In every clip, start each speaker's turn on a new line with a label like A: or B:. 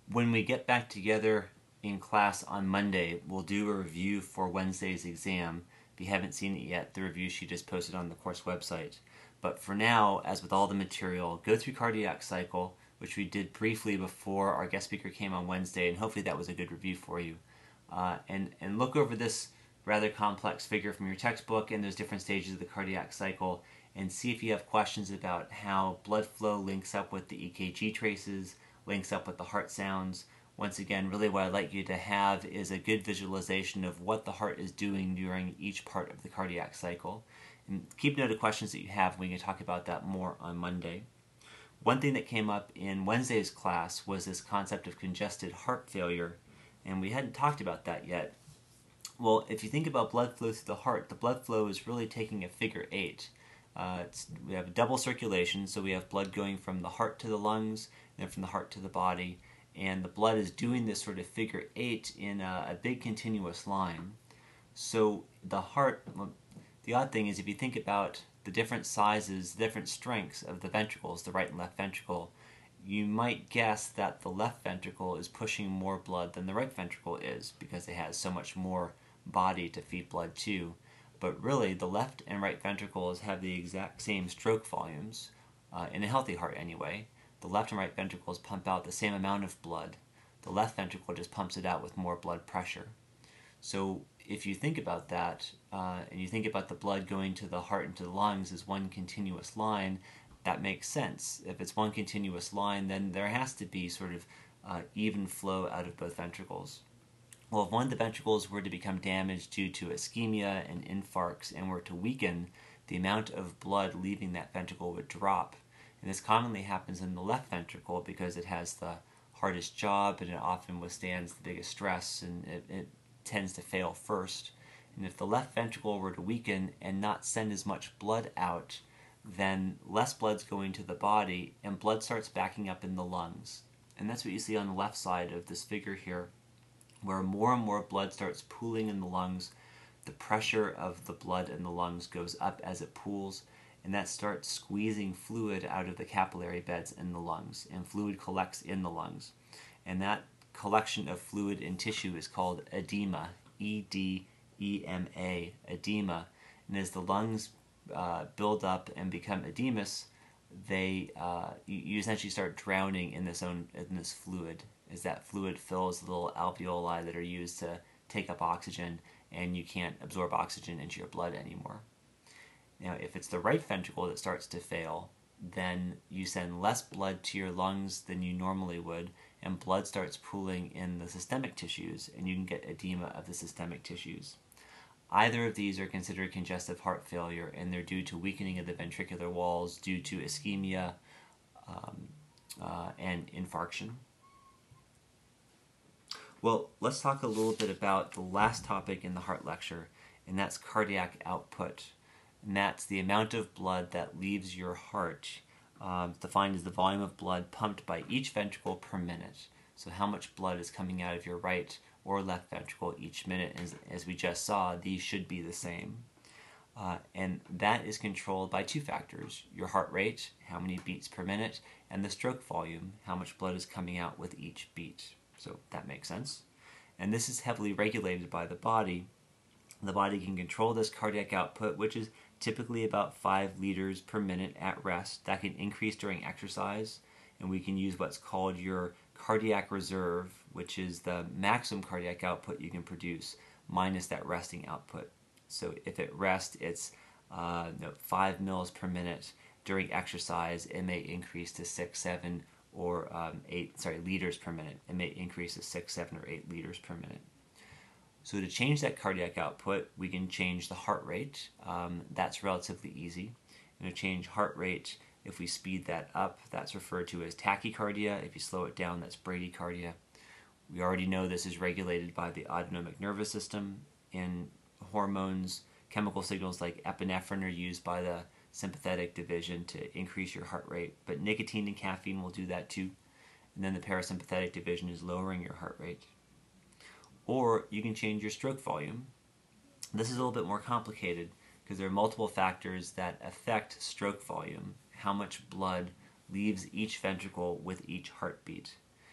A: When we get back together in class on Monday, we'll do a review for Wednesday's exam. If you haven't seen it yet, the review she just posted on the course website. But for now, as with all the material, go through cardiac cycle, which we did briefly before our guest speaker came on Wednesday, and hopefully that was a good review for you. And look over this rather complex figure from your textbook and those different stages of the cardiac cycle, and see if you have questions about how blood flow links up with the EKG traces, links up with the heart sounds. Once again, really what I'd like you to have is a good visualization of what the heart is doing during each part of the cardiac cycle. And keep note of questions that you have. We can talk about that more on Monday. One thing that came up in Wednesday's class was this concept of congested heart failure, and we hadn't talked about that yet. Well, if you think about blood flow through the heart, the blood flow is really taking a figure eight. We have double circulation, so we have blood going from the heart to the lungs, and then from the heart to the body, and the blood is doing this sort of figure eight in a big continuous line. So the heart, well, the odd thing is if you think about the different sizes, the different strengths of the ventricles, the right and left ventricle, you might guess that the left ventricle is pushing more blood than the right ventricle is because it has so much more body to feed blood to. But really, the left and right ventricles have the exact same stroke volumes, in a healthy heart anyway. The left and right ventricles pump out the same amount of blood. The left ventricle just pumps it out with more blood pressure. So if you think about that, and you think about the blood going to the heart and to the lungs as one continuous line, that makes sense. If it's one continuous line, then there has to be sort of even flow out of both ventricles. Well, if one of the ventricles were to become damaged due to ischemia and infarcts and were to weaken, the amount of blood leaving that ventricle would drop. And this commonly happens in the left ventricle because it has the hardest job and it often withstands the biggest stress, and it tends to fail first. And if the left ventricle were to weaken and not send as much blood out, then less blood's going to the body and blood starts backing up in the lungs. And that's what you see on the left side of this figure here, where more and more blood starts pooling in the lungs. The pressure of the blood in the lungs goes up as it pools, and that starts squeezing fluid out of the capillary beds in the lungs, and fluid collects in the lungs. And that collection of fluid in tissue is called edema, E-D-E-M-A, edema. And as the lungs build up and become edemous, you essentially start drowning in this fluid, as that fluid fills the little alveoli that are used to take up oxygen, and you can't absorb oxygen into your blood anymore. Now, if it's the right ventricle that starts to fail, then you send less blood to your lungs than you normally would, and blood starts pooling in the systemic tissues, and you can get edema of the systemic tissues. Either of these are considered congestive heart failure, and they're due to weakening of the ventricular walls due to ischemia and infarction. Well, let's talk a little bit about the last topic in the heart lecture, and that's cardiac output. And that's the amount of blood that leaves your heart, defined as the volume of blood pumped by each ventricle per minute. So how much blood is coming out of your right or left ventricle each minute. As we just saw, these should be the same. And that is controlled by two factors: your heart rate, how many beats per minute, and the stroke volume, how much blood is coming out with each beat. So that makes sense. And this is heavily regulated by the body. The body can control this cardiac output, which is typically about 5 liters per minute at rest. That can increase during exercise, and we can use what's called your cardiac reserve, which is the maximum cardiac output you can produce minus that resting output. So if at rest it's 5 mils per minute, during exercise it may increase to 6, 7, or 8 liters per minute. It may increase to 6, 7, or 8 liters per minute. So to change that cardiac output, we can change the heart rate. That's relatively easy. And to change heart rate, if we speed that up, that's referred to as tachycardia. If you slow it down, that's bradycardia. We already know this is regulated by the autonomic nervous system. In hormones, chemical signals like epinephrine are used by the sympathetic division to increase your heart rate, but nicotine and caffeine will do that too. And then the parasympathetic division is lowering your heart rate. Or you can change your stroke volume. This is a little bit more complicated because there are multiple factors that affect stroke volume, how much blood leaves each ventricle with each heartbeat.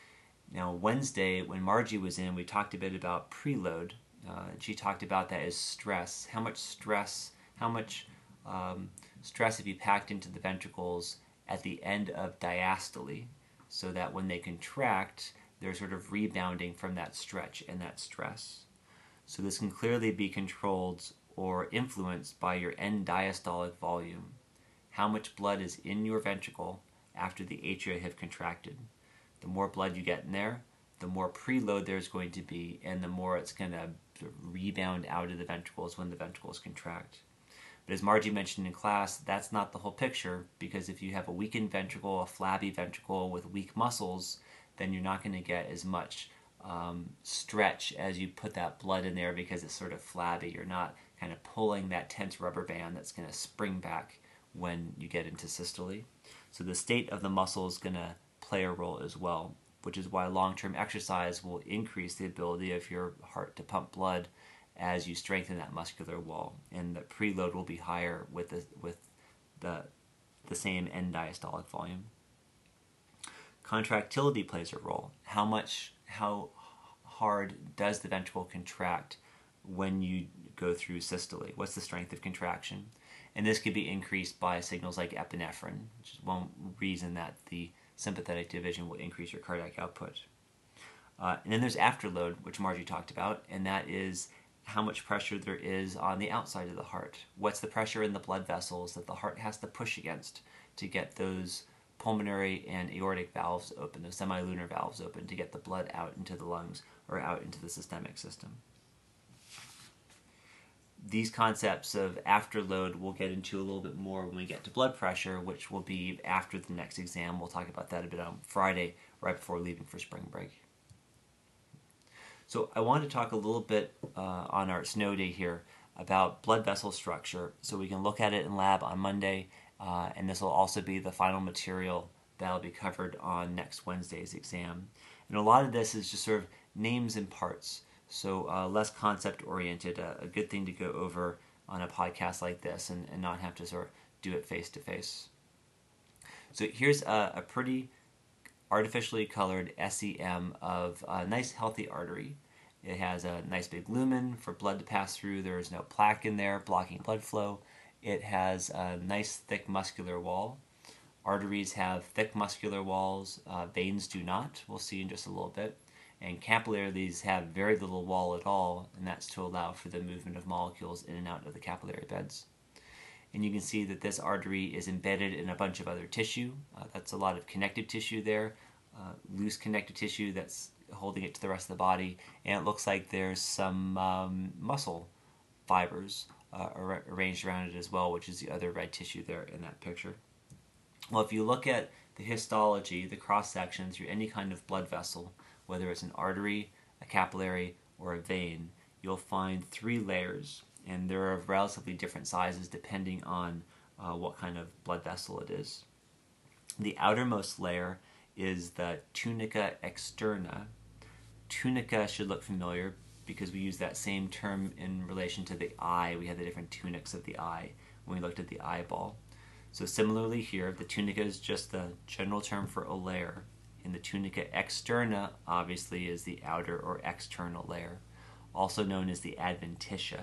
A: Now, Wednesday, when Margie was in, we talked a bit about preload. She talked about that as stress. How much stress have you packed into the ventricles at the end of diastole, so that when they contract, they're sort of rebounding from that stretch and that stress. So this can clearly be controlled or influenced by your end diastolic volume. How much blood is in your ventricle after the atria have contracted. The more blood you get in there, the more preload there's going to be, and the more it's going to rebound out of the ventricles when the ventricles contract. But as Margie mentioned in class, that's not the whole picture, because if you have a weakened ventricle, a flabby ventricle with weak muscles, then you're not going to get as much stretch as you put that blood in there, because it's sort of flabby. You're not kind of pulling that tense rubber band that's going to spring back when you get into systole. So the state of the muscle is going to play a role as well, which is why long-term exercise will increase the ability of your heart to pump blood as you strengthen that muscular wall, and the preload will be higher with the same end diastolic volume. Contractility plays a role. How hard does the ventricle contract when you go through systole? What's the strength of contraction? And this could be increased by signals like epinephrine, which is one reason that the sympathetic division will increase your cardiac output. And then there's afterload, which Margie talked about, and that is how much pressure there is on the outside of the heart. What's the pressure in the blood vessels that the heart has to push against to get those pulmonary and aortic valves open, those semilunar valves open, to get the blood out into the lungs or out into the systemic system. These concepts of afterload we'll get into a little bit more when we get to blood pressure, which will be after the next exam. We'll talk about that a bit on Friday, right before leaving for spring break. So I want to talk a little bit on our snow day here about blood vessel structure, so we can look at it in lab on Monday, and this will also be the final material that will be covered on next Wednesday's exam. And a lot of this is just sort of names and parts, so less concept-oriented, a good thing to go over on a podcast like this and not have to sort of do it face-to-face. So here's a pretty artificially colored SEM of a nice healthy artery. It has a nice big lumen for blood to pass through. There's no plaque in there blocking blood flow. It has a nice thick muscular wall. Arteries have thick muscular walls. Veins do not. We'll see in just a little bit. And capillaries have very little wall at all, and that's to allow for the movement of molecules in and out of the capillary beds. And you can see that this artery is embedded in a bunch of other tissue. That's a lot of connective tissue there, loose connective tissue that's holding it to the rest of the body, and it looks like there's some muscle fibers arranged around it as well, which is the other red tissue there in that picture. Well, if you look at the histology, the cross-section through any kind of blood vessel, whether it's an artery, a capillary, or a vein, you'll find 3 layers, and they're of relatively different sizes depending on what kind of blood vessel it is. The outermost layer is the tunica externa. Tunica should look familiar because we use that same term in relation to the eye. We have the different tunics of the eye when we looked at the eyeball. So similarly here, the tunica is just the general term for a layer, and the tunica externa obviously is the outer or external layer, also known as the adventitia.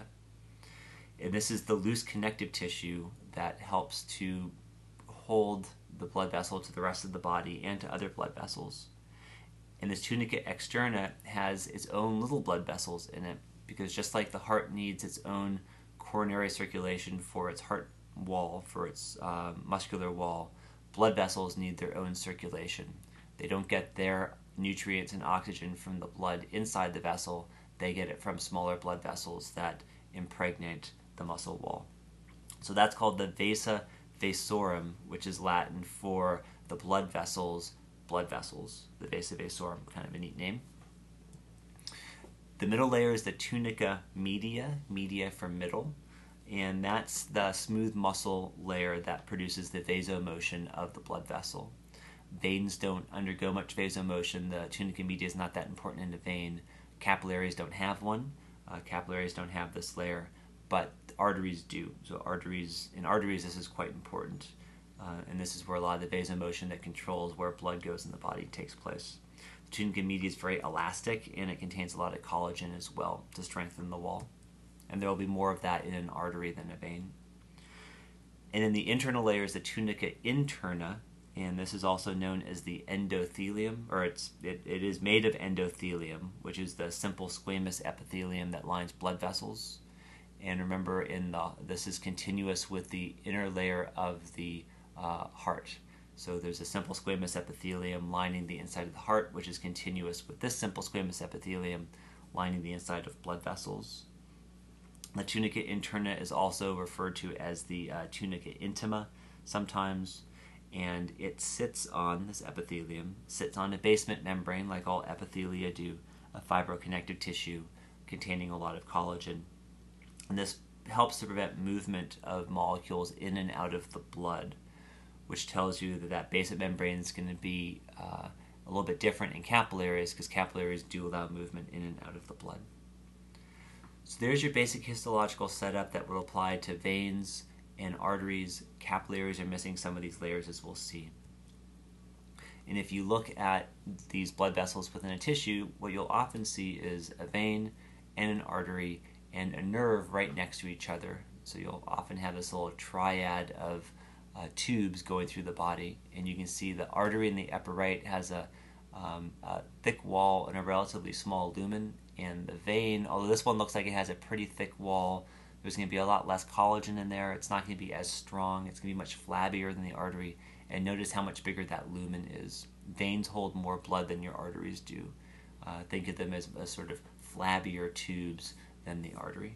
A: And this is the loose connective tissue that helps to hold the blood vessel to the rest of the body and to other blood vessels. And this tunica externa has its own little blood vessels in it, because just like the heart needs its own coronary circulation for its heart wall, for its muscular wall, blood vessels need their own circulation. They don't get their nutrients and oxygen from the blood inside the vessel. They get it from smaller blood vessels that impregnate the muscle wall. So that's called the vasa vasorum, which is Latin for the blood vessels. The vasa vasorum, kind of a neat name. The middle layer is the tunica media for middle, and that's the smooth muscle layer that produces the vasomotion of the blood vessel. Veins don't undergo much vasomotion. The tunica media is not that important in a vein. Capillaries don't have one. Capillaries don't have this layer, but arteries do. So in arteries this is quite important. And this is where a lot of the vasomotion that controls where blood goes in the body takes place. tunica media is very elastic, and it contains a lot of collagen as well to strengthen the wall. And there will be more of that in an artery than a vein. And in the internal layer is the tunica interna, and this is also known as the endothelium, or it is made of endothelium, which is the simple squamous epithelium that lines blood vessels. And remember, this is continuous with the inner layer of the heart. So there's a simple squamous epithelium lining the inside of the heart, which is continuous with this simple squamous epithelium lining the inside of blood vessels. The tunica interna is also referred to as the tunica intima sometimes, and it sits on, this epithelium, sits on a basement membrane like all epithelia do, a fibroconnective tissue containing a lot of collagen. And this helps to prevent movement of molecules in and out of the blood, which tells you that that basement membrane is going to be a little bit different in capillaries, because capillaries do allow movement in and out of the blood. So there's your basic histological setup that will apply to veins and arteries. Capillaries are missing some of these layers, as we'll see. And if you look at these blood vessels within a tissue, what you'll often see is a vein and an artery and a nerve right next to each other. So you'll often have this little triad of tubes going through the body, and you can see the artery in the upper right has a thick wall and a relatively small lumen, and the vein, although this one looks like it has a pretty thick wall, there's going to be a lot less collagen in there. It's not going to be as strong. It's going to be much flabbier than the artery, and notice how much bigger that lumen is. Veins hold more blood than your arteries do. Think of them as sort of flabbier tubes than the artery.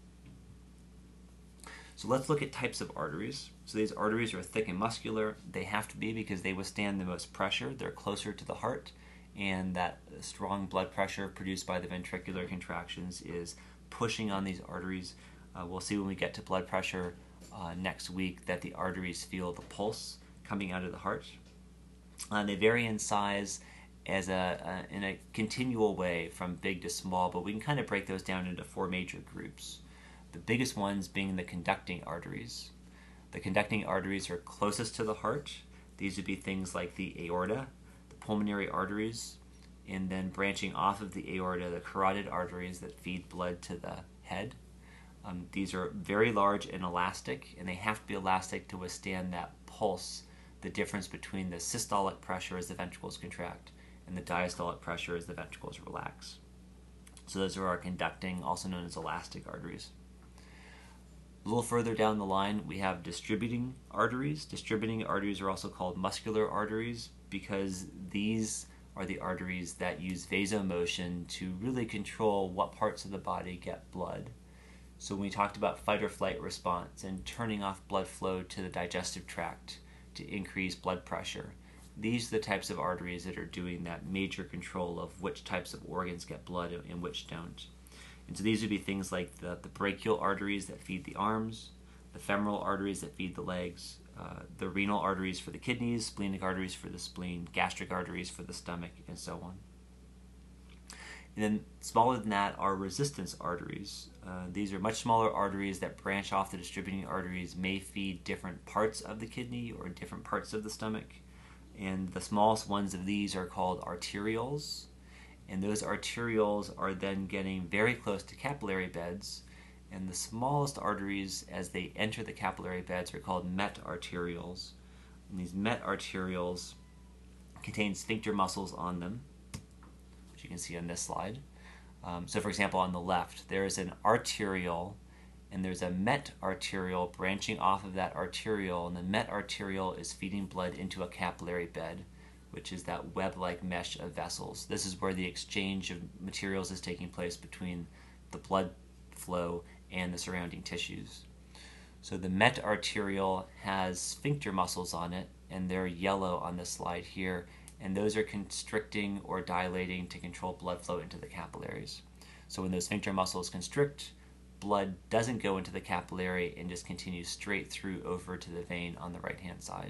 A: So let's look at types of arteries. So these arteries are thick and muscular. They have to be because they withstand the most pressure. They're closer to the heart, and that strong blood pressure produced by the ventricular contractions is pushing on these arteries. We'll see when we get to blood pressure next week that the arteries feel the pulse coming out of the heart. They vary in size in a continual way from big to small, but we can kind of break those down into four major groups. The biggest ones being the conducting arteries. The conducting arteries are closest to the heart. These would be things like the aorta, the pulmonary arteries, and then branching off of the aorta, the carotid arteries that feed blood to the head. These are very large and elastic, and they have to be elastic to withstand that pulse, the difference between the systolic pressure as the ventricles contract and the diastolic pressure as the ventricles relax. So those are our conducting, also known as elastic arteries. A little further down the line, we have distributing arteries. Distributing arteries are also called muscular arteries because these are the arteries that use vasomotion to really control what parts of the body get blood. So when we talked about fight or flight response and turning off blood flow to the digestive tract to increase blood pressure, these are the types of arteries that are doing that major control of which types of organs get blood and which don't. And so these would be things like the brachial arteries that feed the arms, the femoral arteries that feed the legs, the renal arteries for the kidneys, splenic arteries for the spleen, gastric arteries for the stomach, and so on. And then smaller than that are resistance arteries. These are much smaller arteries that branch off the distributing arteries, may feed different parts of the kidney or different parts of the stomach. And the smallest ones of these are called arterioles. And those arterioles are then getting very close to capillary beds. And the smallest arteries, as they enter the capillary beds, are called metarterioles. And these metarterioles contain sphincter muscles on them, which you can see on this slide. So for example, on the left, there is an arteriole, and there's a metarteriole branching off of that arteriole, and the metarteriole is feeding blood into a capillary bed, which is that web-like mesh of vessels. This is where the exchange of materials is taking place between the blood flow and the surrounding tissues. So the metarteriole has sphincter muscles on it, and they're yellow on this slide here, and those are constricting or dilating to control blood flow into the capillaries. So when those sphincter muscles constrict, blood doesn't go into the capillary and just continues straight through over to the vein on the right-hand side.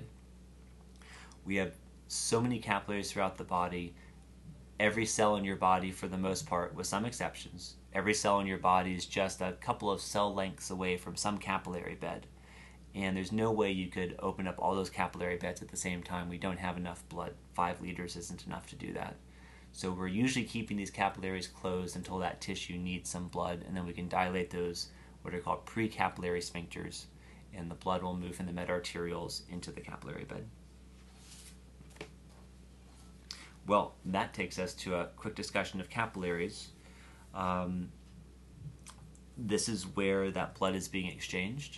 A: We have so many capillaries throughout the body. Every cell in your body, for the most part, with some exceptions, every cell in your body is just a couple of cell lengths away from some capillary bed. And there's no way you could open up all those capillary beds at the same time. We don't have enough blood. 5 liters isn't enough to do that. So we're usually keeping these capillaries closed until that tissue needs some blood, and then we can dilate those, what are called precapillary sphincters, and the blood will move from the medarterioles into the capillary bed. Well, that takes us to a quick discussion of capillaries. This is where that blood is being exchanged.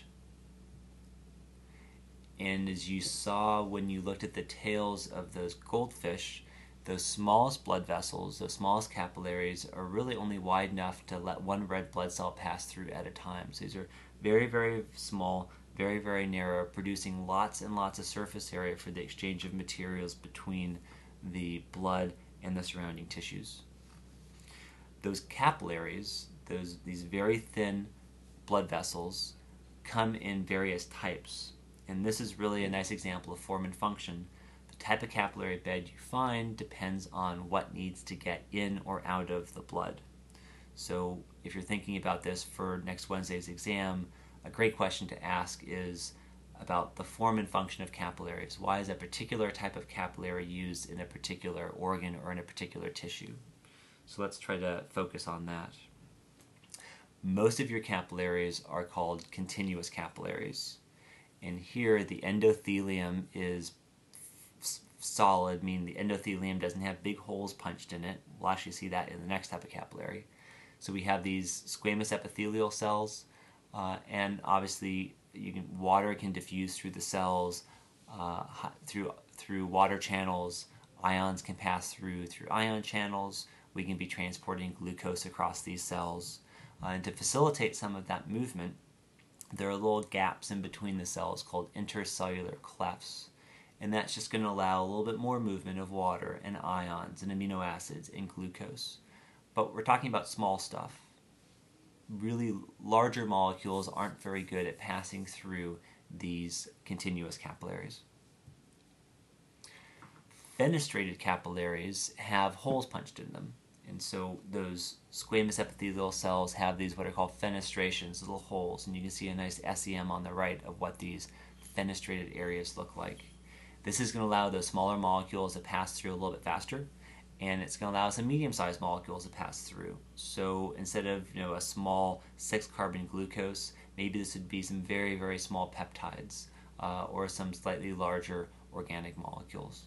A: And as you saw when you looked at the tails of those goldfish, those smallest blood vessels, those smallest capillaries, are really only wide enough to let one red blood cell pass through at a time. So these are very, very small, very, very narrow, producing lots and lots of surface area for the exchange of materials between the blood and the surrounding tissues. Those capillaries, these very thin blood vessels, come in various types. And this is really a nice example of form and function. The type of capillary bed you find depends on what needs to get in or out of the blood. So if you're thinking about this for next Wednesday's exam, a great question to ask is about the form and function of capillaries. Why is a particular type of capillary used in a particular organ or in a particular tissue? So let's try to focus on that. Most of your capillaries are called continuous capillaries. And here the endothelium is solid, meaning the endothelium doesn't have big holes punched in it. We'll actually see that in the next type of capillary. So we have these squamous epithelial cells, and obviously water can diffuse through the cells, through water channels. Ions can pass through ion channels. We can be transporting glucose across these cells. And to facilitate some of that movement, there are little gaps in between the cells called intercellular clefts. And that's just going to allow a little bit more movement of water and ions and amino acids and glucose. But we're talking about small stuff. Really larger molecules aren't very good at passing through these continuous capillaries. Fenestrated capillaries have holes punched in them. And so those squamous epithelial cells have these what are called fenestrations, little holes, and you can see a nice SEM on the right of what these fenestrated areas look like. This is going to allow those smaller molecules to pass through a little bit faster, and it's going to allow some medium-sized molecules to pass through. So instead of a small 6-carbon glucose, maybe this would be some very, very small peptides or some slightly larger organic molecules.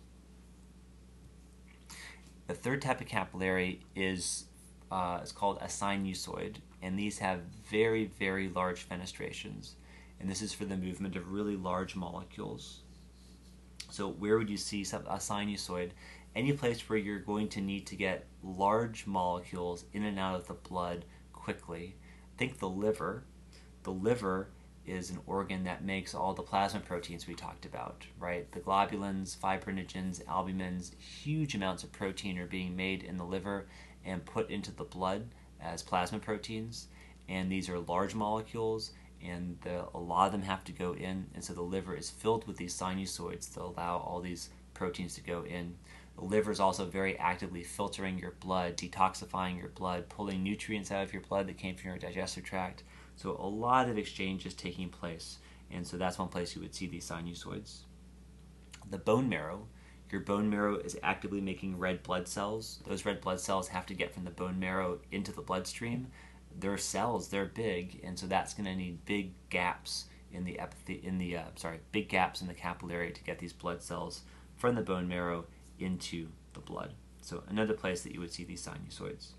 A: The third type of capillary is called a sinusoid, and these have very, very large fenestrations. And this is for the movement of really large molecules. So where would you see a sinusoid? Any place where you're going to need to get large molecules in and out of the blood quickly. Think the liver. The liver is an organ that makes all the plasma proteins we talked about, right? The globulins, fibrinogens, albumins, huge amounts of protein are being made in the liver and put into the blood as plasma proteins. And these are large molecules, and a lot of them have to go in, and so the liver is filled with these sinusoids to allow all these proteins to go in. The liver is also very actively filtering your blood, detoxifying your blood, pulling nutrients out of your blood that came from your digestive tract. So a lot of exchange is taking place, and so that's one place you would see these sinusoids. The bone marrow, your bone marrow is actively making red blood cells. Those red blood cells have to get from the bone marrow into the bloodstream. They're cells, they're big, and so that's going to need big gaps in the big gaps in the capillary to get these blood cells from the bone marrow into the blood. So another place that you would see these sinusoids.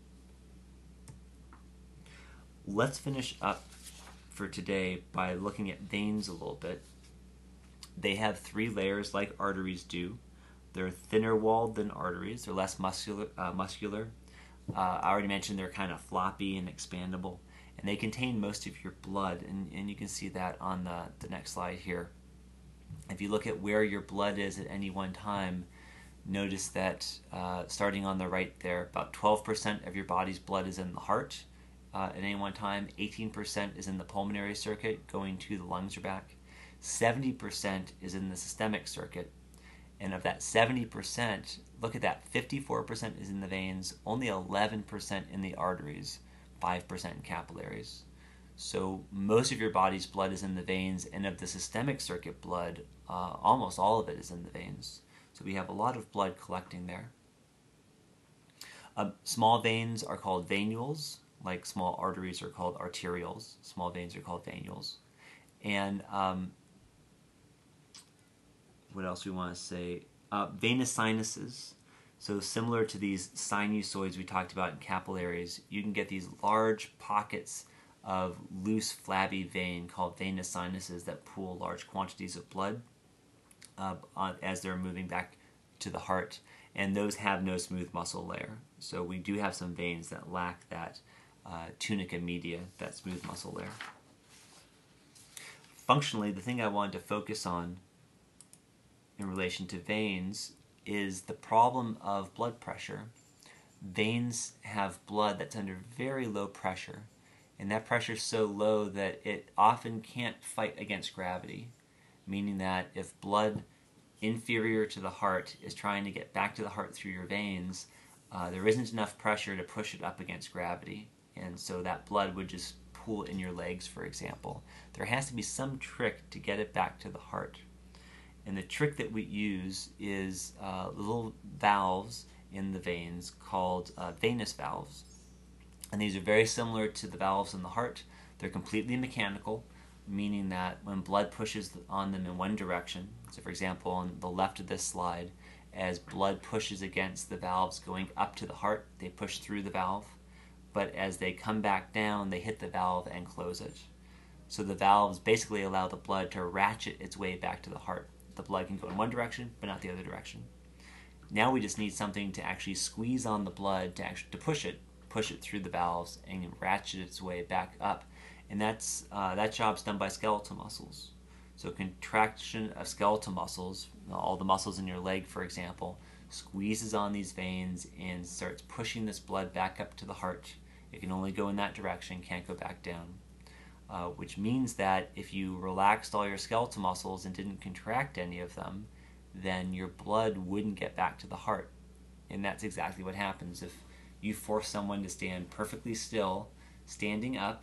A: Let's finish up for today by looking at veins a little bit. They have 3 layers like arteries do. They're thinner walled than arteries. They're less muscular. I already mentioned they're kind of floppy and expandable. And they contain most of your blood. And you can see that on the next slide here. If you look at where your blood is at any one time, notice that starting on the right there, about 12% of your body's blood is in the heart. At any one time, 18% is in the pulmonary circuit, going to the lungs or back. 70% is in the systemic circuit. And of that 70%, look at that, 54% is in the veins, only 11% in the arteries, 5% in capillaries. So most of your body's blood is in the veins, and of the systemic circuit blood, almost all of it is in the veins. So we have a lot of blood collecting there. Small veins are called venules, like small arteries are called arterioles. Small veins are called venules. And what else we want to say? Venous sinuses. So similar to these sinusoids we talked about in capillaries, you can get these large pockets of loose flabby vein called venous sinuses that pool large quantities of blood as they're moving back to the heart. And those have no smooth muscle layer. So we do have some veins that lack that tunica media, that smooth muscle layer. Functionally, the thing I wanted to focus on in relation to veins is the problem of blood pressure. Veins have blood that's under very low pressure, and that pressure is so low that it often can't fight against gravity, meaning that if blood inferior to the heart is trying to get back to the heart through your veins, there isn't enough pressure to push it up against gravity, and so that blood would just pool in your legs, for example. There has to be some trick to get it back to the heart. And the trick that we use is little valves in the veins called venous valves. And these are very similar to the valves in the heart. They're completely mechanical, meaning that when blood pushes on them in one direction, so for example on the left of this slide, as blood pushes against the valves going up to the heart, they push through the valve. But as they come back down, they hit the valve and close it. So the valves basically allow the blood to ratchet its way back to the heart. The blood can go in one direction, but not the other direction. Now we just need something to actually squeeze on the blood to push it through the valves and ratchet its way back up. And that job's done by skeletal muscles. So contraction of skeletal muscles, all the muscles in your leg, for example, squeezes on these veins and starts pushing this blood back up to the heart. It can only go in that direction, can't go back down. Which means that if you relaxed all your skeletal muscles and didn't contract any of them, then your blood wouldn't get back to the heart. And that's exactly what happens if you force someone to stand perfectly still, standing up,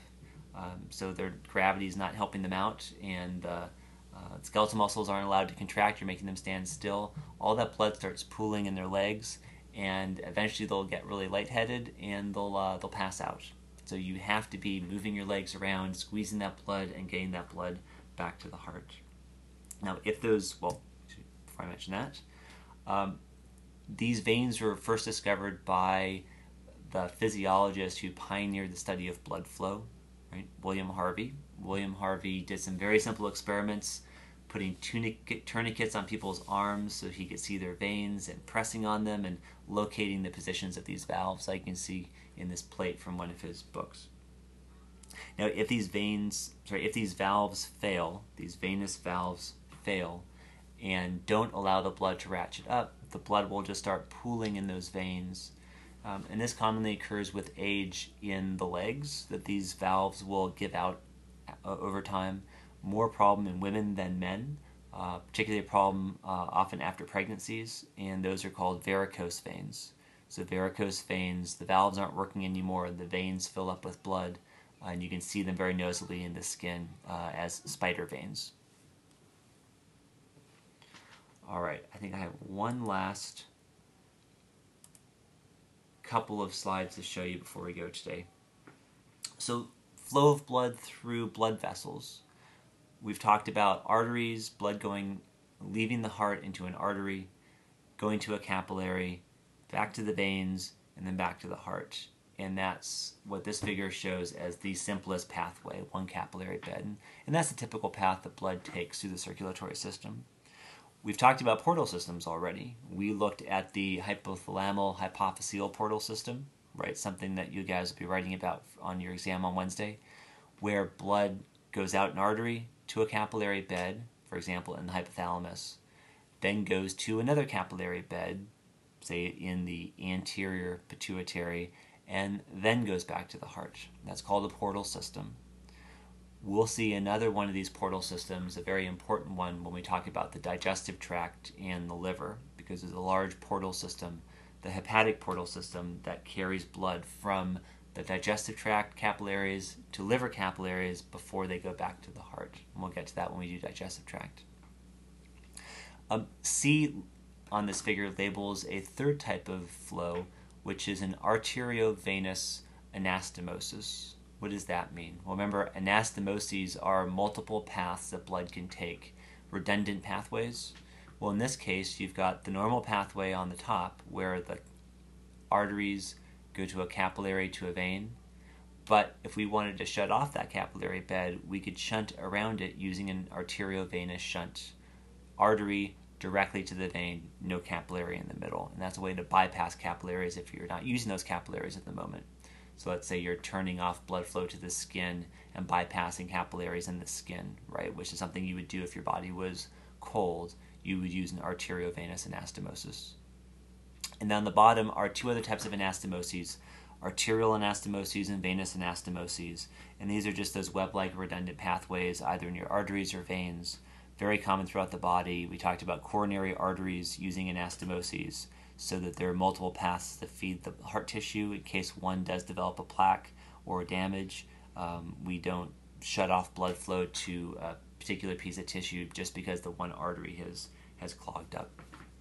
A: so their gravity is not helping them out, and skeletal muscles aren't allowed to contract, you're making them stand still. All that blood starts pooling in their legs, and eventually they'll get really lightheaded and they'll pass out. So you have to be moving your legs around, squeezing that blood, and getting that blood back to the heart. Now, before I mention that, these veins were first discovered by the physiologist who pioneered the study of blood flow, right? William Harvey. William Harvey did some very simple experiments, putting tourniquets on people's arms so he could see their veins and pressing on them and locating the positions of these valves, like you can see in this plate from one of his books. Now, if these valves fail, these venous valves fail, and don't allow the blood to ratchet up, the blood will just start pooling in those veins. And this commonly occurs with age in the legs, that these valves will give out over time. More problem in women than men, particularly a problem often after pregnancies, and those are called varicose veins. So varicose veins, the valves aren't working anymore, the veins fill up with blood, and you can see them very noticeably in the skin as spider veins. Alright, I think I have one last couple of slides to show you before we go today. So, flow of blood through blood vessels. We've talked about arteries, blood leaving the heart into an artery, going to a capillary, back to the veins, and then back to the heart. And that's what this figure shows as the simplest pathway, one capillary bed. And that's the typical path that blood takes through the circulatory system. We've talked about portal systems already. We looked at the hypothalamo hypophyseal portal system, right? Something that you guys will be writing about on your exam on Wednesday, where blood goes out an artery to a capillary bed, for example, in the hypothalamus, then goes to another capillary bed, say in the anterior pituitary, and then goes back to the heart. That's called a portal system. We'll see another one of these portal systems, a very important one, when we talk about the digestive tract and the liver, because there's a large portal system, the hepatic portal system, that carries blood from the digestive tract capillaries to liver capillaries before they go back to the heart. And we'll get to that when we do digestive tract. C on this figure labels a third type of flow, which is an arteriovenous anastomosis. What does that mean? Well, remember, anastomoses are multiple paths that blood can take, redundant pathways. Well, in this case, you've got the normal pathway on the top where the arteries go to a capillary to a vein. But if we wanted to shut off that capillary bed, we could shunt around it using an arteriovenous shunt. Artery directly to the vein, no capillary in the middle. And that's a way to bypass capillaries if you're not using those capillaries at the moment. So let's say you're turning off blood flow to the skin and bypassing capillaries in the skin, right? Which is something you would do if your body was cold. You would use an arteriovenous anastomosis. And down the bottom are two other types of anastomoses, arterial anastomoses and venous anastomoses. And these are just those web-like redundant pathways either in your arteries or veins. Very common throughout the body. We talked about coronary arteries using anastomoses so that there are multiple paths that feed the heart tissue in case one does develop a plaque or damage. We don't shut off blood flow to a particular piece of tissue just because the one artery has clogged up.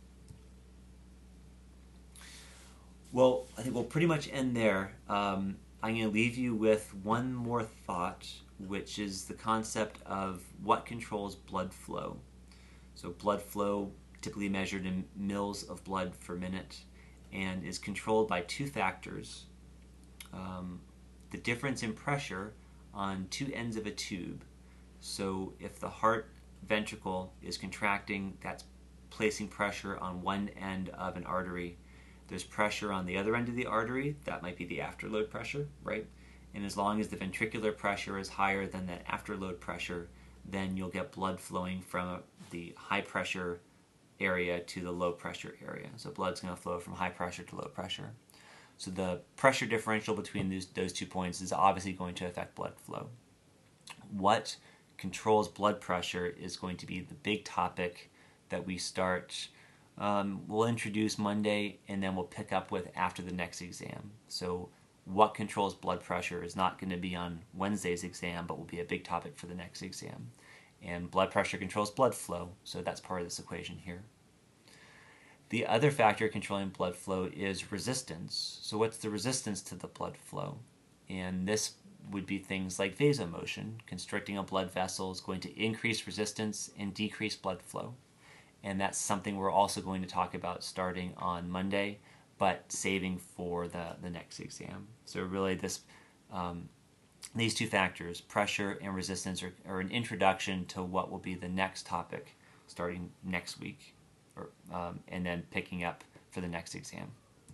A: Well, I think we'll pretty much end there. I'm going to leave you with one more thought, which is the concept of what controls blood flow. So blood flow, typically measured in mils of blood per minute, and is controlled by two factors. The difference in pressure on two ends of a tube. So if the heart ventricle is contracting, that's placing pressure on one end of an artery. There's pressure on the other end of the artery, that might be the afterload pressure, right? And as long as the ventricular pressure is higher than that afterload pressure, then you'll get blood flowing from the high pressure area to the low pressure area. So blood's going to flow from high pressure to low pressure. So the pressure differential between those 2 points is obviously going to affect blood flow. What controls blood pressure is going to be the big topic that we start. We'll introduce Monday and then we'll pick up with after the next exam. So what controls blood pressure is not going to be on Wednesday's exam, but will be a big topic for the next exam. And blood pressure controls blood flow, so that's part of this equation here. The other factor controlling blood flow is resistance. So what's the resistance to the blood flow? And this would be things like vasomotion. Constricting a blood vessel is going to increase resistance and decrease blood flow. And that's something we're also going to talk about starting on Monday, but saving for the next exam. So really these two factors, pressure and resistance, are an introduction to what will be the next topic starting next week, and then picking up for the next exam.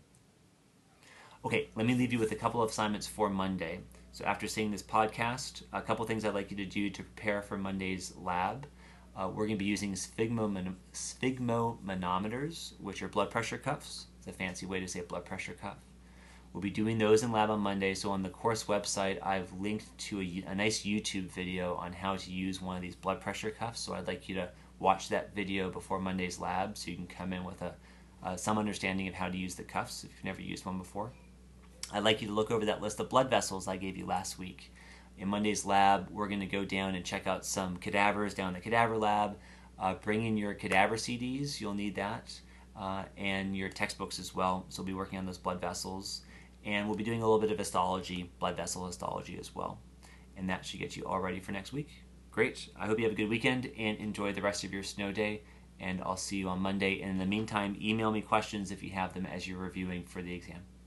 A: Okay, let me leave you with a couple of assignments for Monday. So after seeing this podcast, a couple things I'd like you to do to prepare for Monday's lab. We're going to be using sphygmomanometers, which are blood pressure cuffs. It's a fancy way to say blood pressure cuff. We'll be doing those in lab on Monday. So on the course website, I've linked to a nice YouTube video on how to use one of these blood pressure cuffs. So I'd like you to watch that video before Monday's lab so you can come in with some understanding of how to use the cuffs if you've never used one before. I'd like you to look over that list of blood vessels I gave you last week. In Monday's lab, we're going to go down and check out some cadavers down in the cadaver lab. Bring in your cadaver CDs, you'll need that, and your textbooks as well. So we'll be working on those blood vessels. And we'll be doing a little bit of histology, blood vessel histology as well. And that should get you all ready for next week. Great. I hope you have a good weekend and enjoy the rest of your snow day. And I'll see you on Monday. And in the meantime, email me questions if you have them as you're reviewing for the exam.